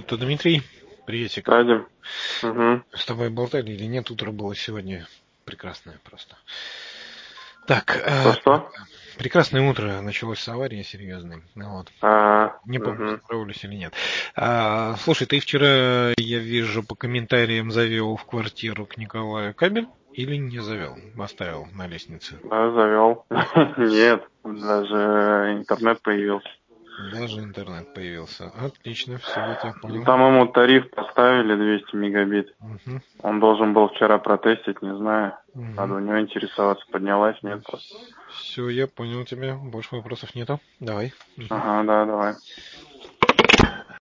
Это Дмитрий. Приветик. Радим. Угу. С тобой болтали или нет? Утро было сегодня прекрасное просто. Так, Что? прекрасное утро началось с аварии серьезной. Ну вот. Не помню, Угу. здоровались или нет. Слушай, ты вчера, я вижу, по комментариям завел в квартиру к Николаю кабель или не завел? Оставил на лестнице. Да, завел. Нет, даже интернет появился. Даже интернет появился. Отлично, все, я тебя понял. Там ему тариф поставили 200 мегабит. Угу. Он должен был вчера протестить, не знаю. Угу. Надо у него интересоваться, поднялась, нет просто. Все, я понял тебя. Больше вопросов нету. Давай. Ага, да, давай.